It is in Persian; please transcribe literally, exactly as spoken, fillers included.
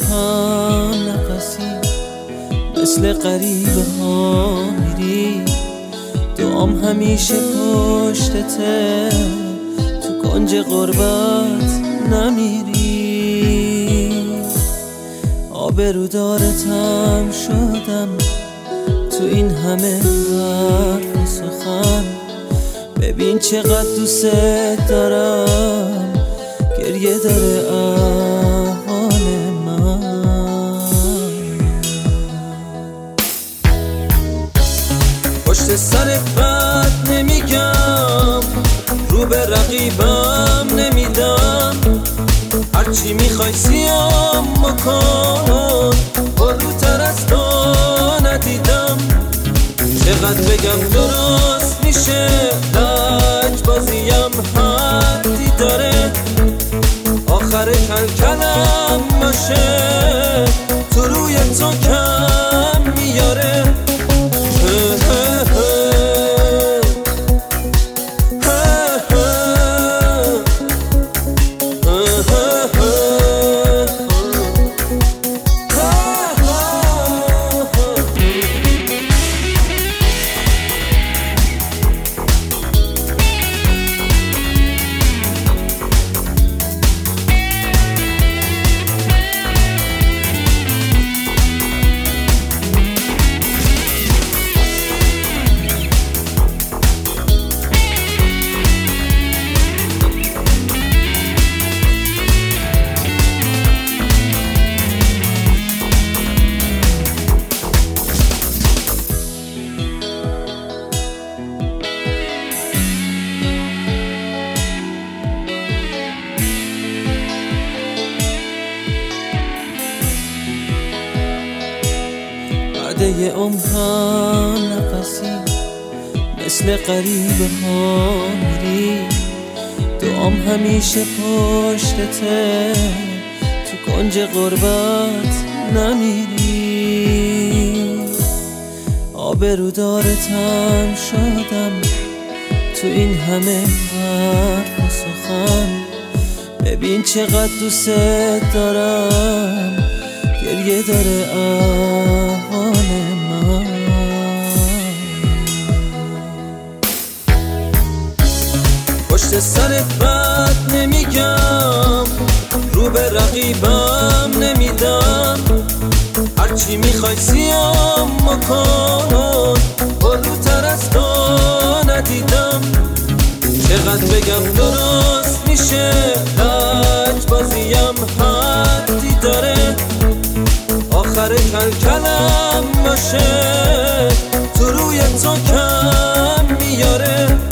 هم نفسی مثل غریبه ها میری، دعام همیشه پشتته، تو کنج غربت نمیری. آبرودارتم شدم تو این همه حرف و سخن، ببین چقدر دوست دارم، گریه داره احوال من. پشت سرت بد نمیگم، رو به رقیبم نمیدم، هرچی میخوای سیام مکن، پرروتر از تو ندیدم. چقدر بگم درست میشه، لج بازیم حدی داره، آخر کل کلم باشه، تو روی تو کم میاره. یه عمرم نفسی مثل غریبه ها میری، دعام همیشه پشتته، تو کنج غربت نمیری. آبرودارتم شدم تو این همه حرف و سخن، ببین چقدر دوست دارم، گریه داره احوال من. پشت سرت بد نمیگم، رو به رقیبم نمیدم، هرچی میخوای سیام مکن، پرروتر از تو ندیدم. چقدر بگم درست میشه، لج بازیم حدی داره، آخر کل کلم باشه، تو روی تو کم میاره.